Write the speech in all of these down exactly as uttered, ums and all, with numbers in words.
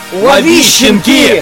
Лови, щенки!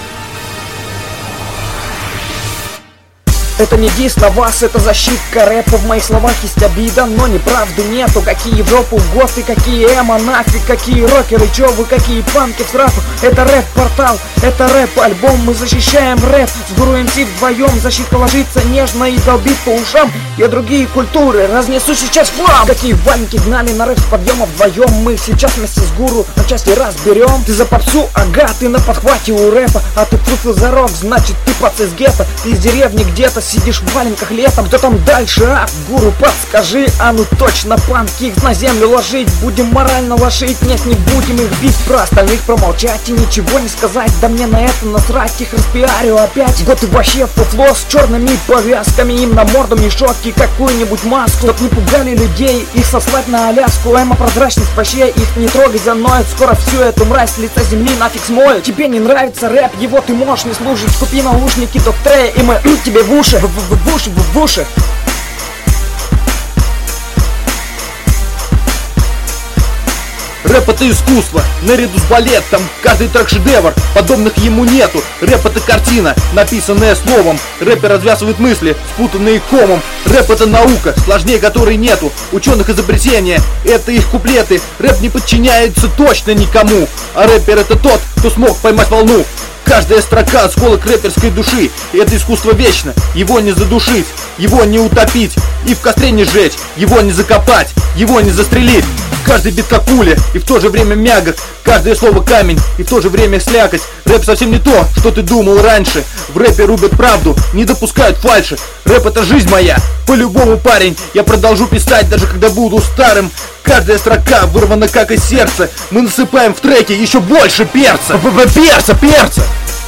Это не дис на вас, это защитка рэпа. В моих словах есть обида, но неправды нету. Какие в жопу готы, какие эмо нафиг, какие рокеры, чё вы, какие панки в сраку. Это рэп-портал, это рэп-альбом, мы защищаем рэп. С Гуру МС вдвоем, защита ложится нежно и долбит по ушам. Я другие культуры разнесу сейчас флам. Какие валенки гнали на рэп с подъема вдвоем. Мы сейчас вместе с Гуру на части разберем. Ты за попсу, ага, ты на подхвате у рэпа. А ты трусил за рок, значит ты пац из гетто. Ты из деревни где-то сидишь в валенках летом. Кто там дальше, а? Гуру, подскажи. А ну точно, панки их на землю ложить. Будем морально лошить, нет, не будем их бить. Про остальных промолчать и ничего не сказать. Да мне на это насрать, их распиарю опять. Вот и вообще фуфло с черными повязками. Им на морду мешок и какую-нибудь маску. Чтоб не пугали людей, их сослать на Аляску. Эмо прозрачность вообще, их не трогай, заноют. Скоро всю эту мразь с лица земли нафиг смоют. Тебе не нравится рэп, его ты можешь не слушать. Купи наушники Доктрея и мы тебе в уши. В уши, в уши. Рэп это искусство, наряду с балетом. Каждый трек шедевр, подобных ему нету. Рэп это картина, написанная словом. Рэпер развязывает мысли, спутанные комом. Рэп это наука, сложнее которой нету. Ученых изобретения, это их куплеты. Рэп не подчиняется точно никому. А рэпер это тот, кто смог поймать волну. Каждая строка осколок рэперской души. И это искусство вечно, его не задушить, его не утопить и в костре не сжечь, его не закопать, его не застрелить. Каждый бит как пуля и в то же время мягок. Каждое слово камень и в то же время слякоть. Рэп совсем не то, что ты думал раньше. В рэпе рубят правду, не допускают фальши. Рэп это жизнь моя, по-любому, парень. Я продолжу писать, даже когда буду старым. Каждая строка вырвана как из сердца. Мы насыпаем в треке еще больше перца. Перца, перца!